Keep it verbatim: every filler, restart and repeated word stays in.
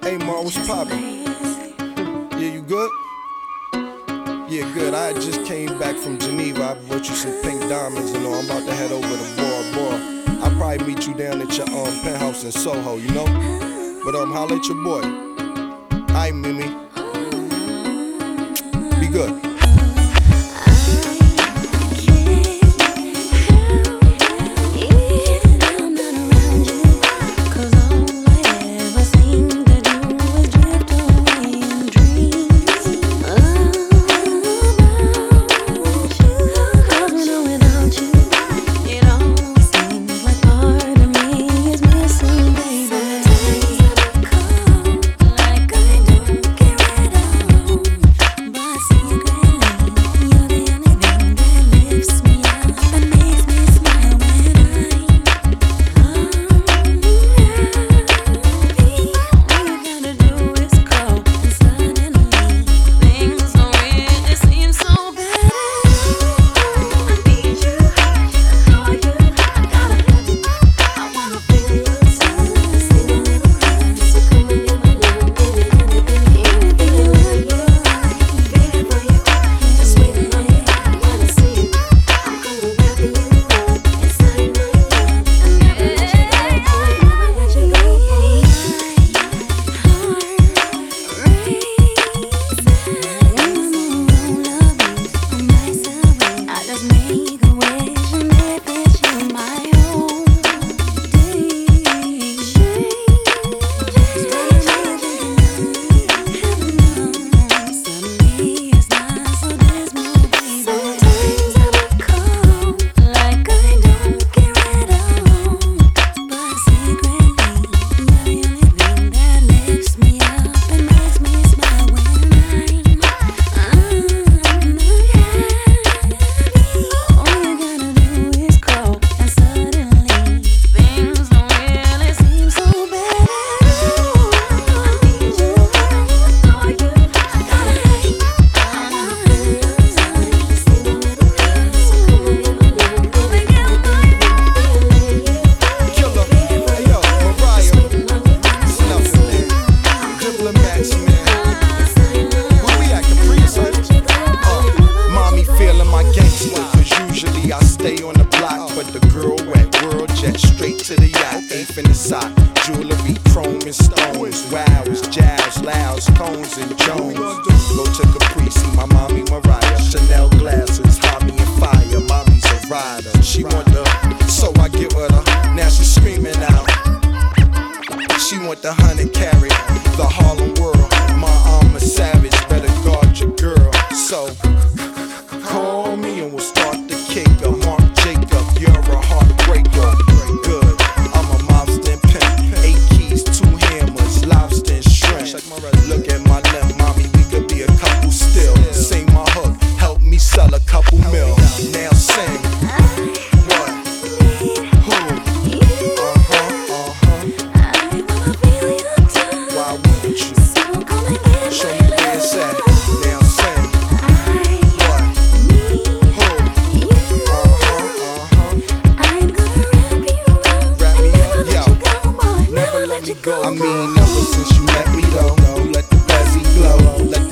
Hey, Ma, what's poppin'? Yeah, you good? Yeah, good. I just came back from Geneva. I brought you some pink diamonds and all. I'm about to head over to Bora Bora. I'll probably meet you down at your um penthouse in Soho, you know? But um, holla at your boy. Aight, Mimi. Be good. Jewelry, chrome and stones, wows, jazz, lounge, cones and Jones. Go to Capri, see my mommy Mariah. Chanel glasses, hobby and fire. Mommy's a rider. She want the, so I give her the. Now she's screaming out. She want the hundred carat, the Harlem world. My arm a savage, better guard your girl. So call me and we'll start the cake up. Mark Jacob, you're a heartbreaker. Good, I'm a mobster and pimp. Eight keys, two hammers, lobster and shrimp. Look at my limp, mommy, we could be a couple still. Sing my hook, help me sell a couple mil. Now sing. What? Who? Uh-huh, uh-huh. Why wouldn't you? Show me where it's at. Now sing. What? Who? I mean, ever since you met me though, let the Bezzy glow. Let